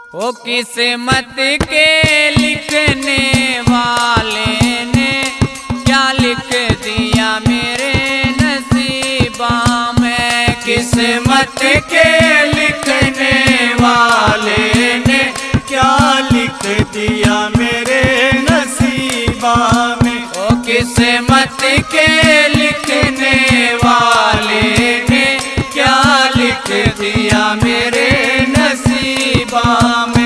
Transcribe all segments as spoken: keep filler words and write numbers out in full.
ओ किस्मत के लिखने वाले ने क्या लिख दिया मेरे नसीबा में। किस्मत के लिखने वाले ने क्या लिख दिया मेरे नसीबा में। ओ किस्मत के लिखने वाले ने क्या लिख दिया मेरे नसीबा में।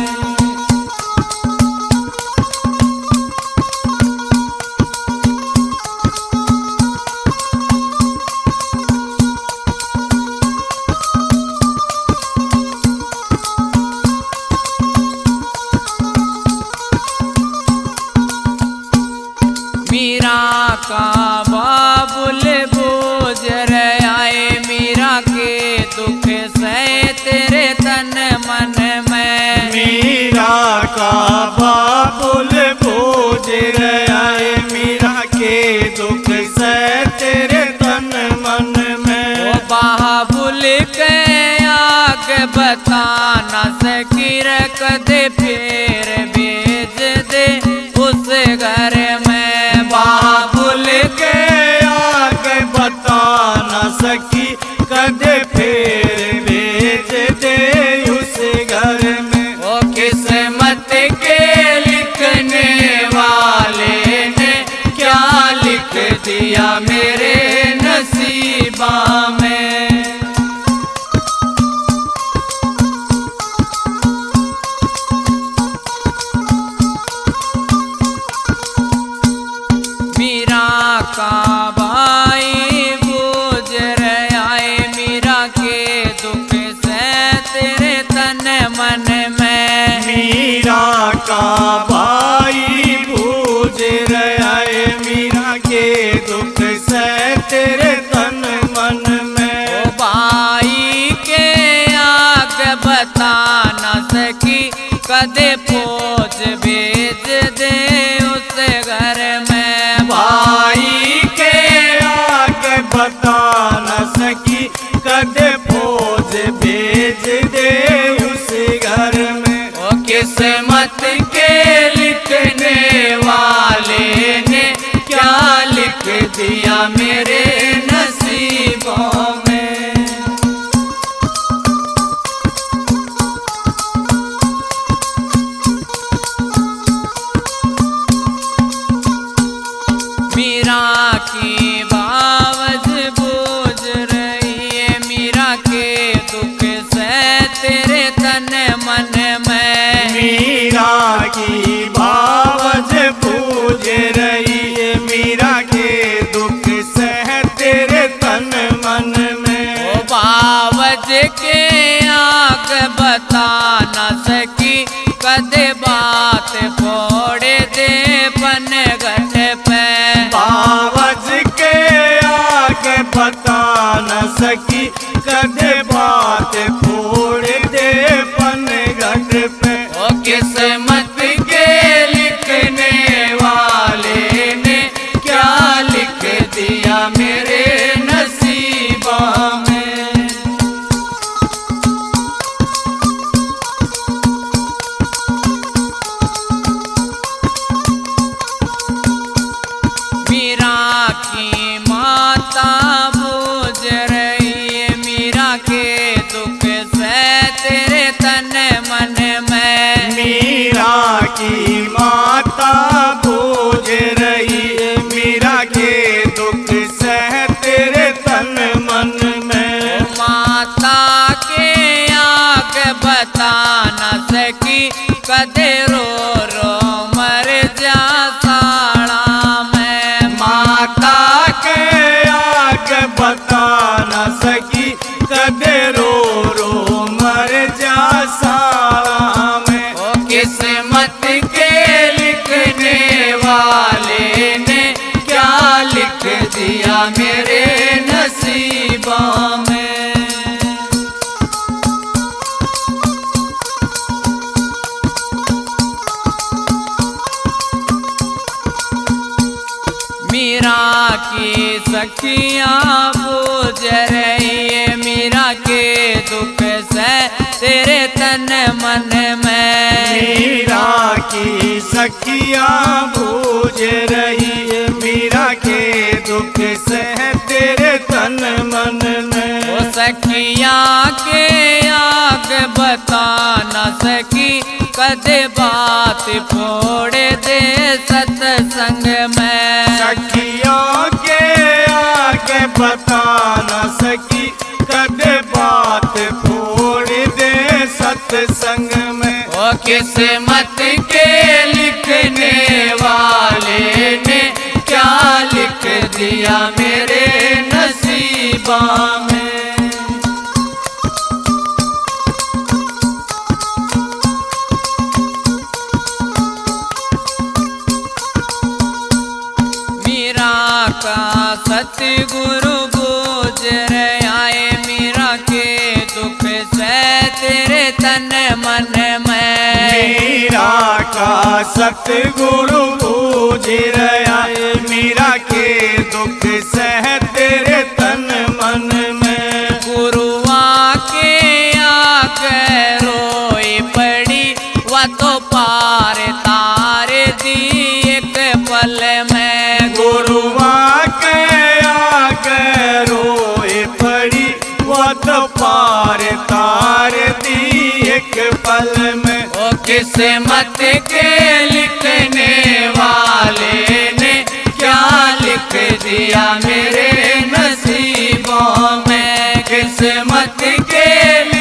मीरा का बाबुल गुजर आए, मीरा के दुख सहे तेरे तन मन में। मीरा का बाबुल गुजर आए, मीरा के दुख सहे तेरे तन मन में। ओ बाबुल के आग बता न सकी कदे फिर भेज दे उस घर में। बाबुल के आगे बता न सकी कदे फिर भेज दे उस घर में। ओ किस्मत के लिखने वाले ने क्या लिख दिया मेरे नसीबा में। मीरा का भाई गुजर आए, मीरा के दुख से तेरे तन मन में। मीरा का भाई गुजर आए, मीरा के दुख से तेरे तन मन में। ओ भाई के आग बता न सकी कदे फौज भेज दे उस घर में। भाई के आगे बता न सकी कदे फौज भेज दे उस घर में। ओ किस्मत के लिखने वाले ने क्या लिख दिया मेरे नसीबों में। मीरा की बावज बूझ रही है, मीरा के दुख से तेरे तन मन में। मीरा की बावज पूज रही है, मीरा के दुख सह तेरे तन मन में। ओ बावज के आग बता न सकी कदे बात फोड़े दे पन घट पे। बावज के आगे बता न सकी कदे बात फोड़ दे पन घट पे। ओ किस्मत के लिखने वाले ने क्या लिख दिया मेरे नसीबा में। मीरा की माता बूझ रही है, मीरा के दुख से तेरे तन मन में। मीरा की माता बूझ रही है, मीरा के दुख सह तेरे तन मन में। माता के आग बता न सकी कदे रो रो मर जा साड़ा में। माता के आगे बता न सकी कदे रो रो मर जा साड़ा में। ओ किस्मत के लिखने वाले ने क्या लिख दिया मेरे नसीबा में। मीरा की सखियाँ बूझ रही है, मीरा के दुख से तेरे तन मन सखिया बूझ रही मीरा के दुख सह तेरे तन मन में। ओ सखिया के आग बता न सकी कदे बात फोड़ दे सत्संग में। सखिया के आगे बता न सकी कदे बात फोड़ दे सत्संग में। ओ किस्मत के लिखने वाले ने क्या लिख दिया मेरे नसीबा में। मीरा का सतगुरु गुजर आए मीरा के दुख से तेरे तन मन में। मीरा का सतगुरु बूझ रहा मीरा के दुख सह तेरे तन मन में। गुरुआ के आगे रोई पड़ी वह तो पार तार दी एक पल में। गुरुआ के आगे रोए पड़ी वह तो पार तार दी एक पल में। ओ किस्मत के लिखने वाले ने क्या लिख दिया मेरे नसीबों में। किस्मत के